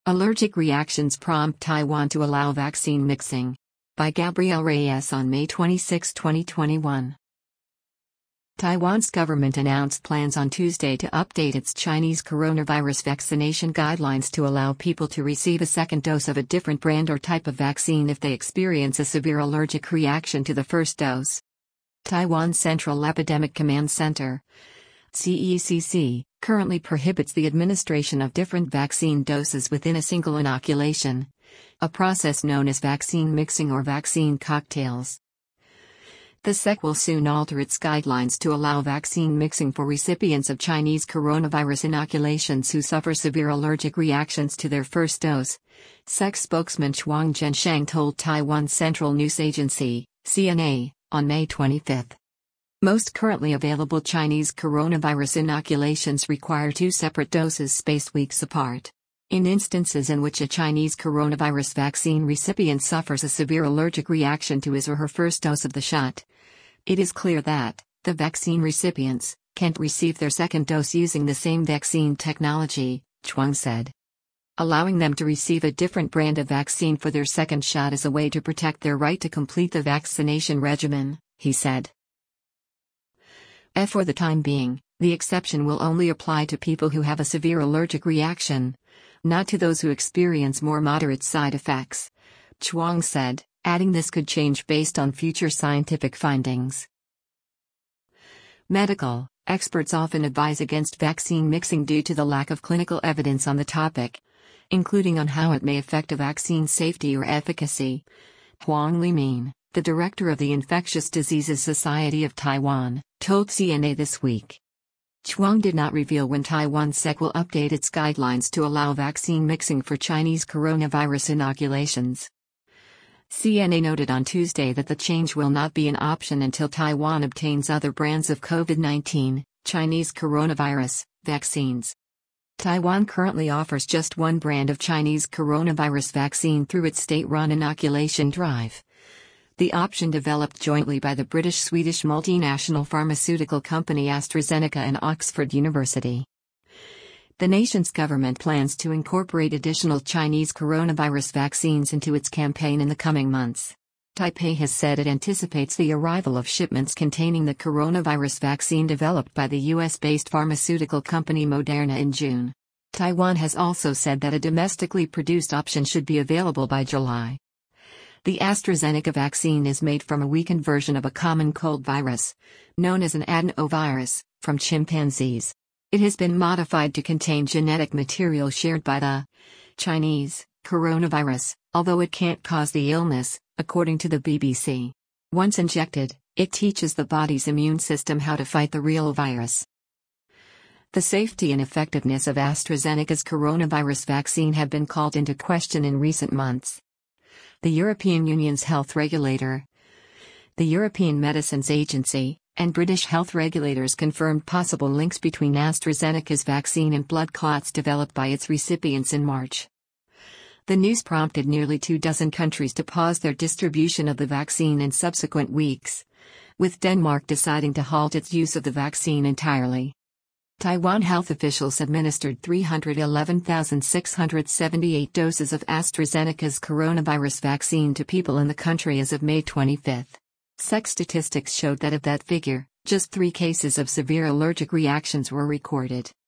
Allergic reactions prompt Taiwan to allow vaccine mixing. By Gabrielle Reyes on May 26, 2021. Taiwan's government announced plans on Tuesday to update its Chinese coronavirus vaccination guidelines to allow people to receive a second dose of a different brand or type of vaccine if they experience a severe allergic reaction to the first dose. Taiwan Central Epidemic Command Center (CECC) currently prohibits the administration of different vaccine doses within a single inoculation, a process known as vaccine mixing or vaccine cocktails. The SEC will soon alter its guidelines to allow vaccine mixing for recipients of Chinese coronavirus inoculations who suffer severe allergic reactions to their first dose, SEC spokesman Chuang Zhensheng told Taiwan Central News Agency, CNA, on May 25. Most currently available Chinese coronavirus inoculations require two separate doses spaced weeks apart. In instances in which a Chinese coronavirus vaccine recipient suffers a severe allergic reaction to his or her first dose of the shot, it is clear that the vaccine recipients can't receive their second dose using the same vaccine technology, Chuang said. Allowing them to receive a different brand of vaccine for their second shot is a way to protect their right to complete the vaccination regimen, he said. For the time being, the exception will only apply to people who have a severe allergic reaction, not to those who experience more moderate side effects, Chuang said, adding this could change based on future scientific findings. Medical experts often advise against vaccine mixing due to the lack of clinical evidence on the topic, including on how it may affect a vaccine's safety or efficacy. Huang Limin, the director of the Infectious Diseases Society of Taiwan, told CNA this week. Chuang did not reveal when Taiwan SEC will update its guidelines to allow vaccine mixing for Chinese coronavirus inoculations. CNA noted on Tuesday that the change will not be an option until Taiwan obtains other brands of COVID-19, Chinese coronavirus, vaccines. Taiwan currently offers just one brand of Chinese coronavirus vaccine through its state-run inoculation drive. The option developed jointly by the British-Swedish multinational pharmaceutical company AstraZeneca and Oxford University. The nation's government plans to incorporate additional Chinese coronavirus vaccines into its campaign in the coming months. Taipei has said it anticipates the arrival of shipments containing the coronavirus vaccine developed by the US-based pharmaceutical company Moderna in June. Taiwan has also said that a domestically produced option should be available by July. The AstraZeneca vaccine is made from a weakened version of a common cold virus, known as an adenovirus, from chimpanzees. It has been modified to contain genetic material shared by the Chinese coronavirus, although it can't cause the illness, according to the BBC. Once injected, it teaches the body's immune system how to fight the real virus. The safety and effectiveness of AstraZeneca's coronavirus vaccine have been called into question in recent months. The European Union's health regulator, the European Medicines Agency, and British health regulators confirmed possible links between AstraZeneca's vaccine and blood clots developed by its recipients in March. The news prompted nearly 24 countries to pause their distribution of the vaccine in subsequent weeks, with Denmark deciding to halt its use of the vaccine entirely. Taiwan health officials administered 311,678 doses of AstraZeneca's coronavirus vaccine to people in the country as of May 25. SEC statistics showed that of that figure, just 3 cases of severe allergic reactions were recorded.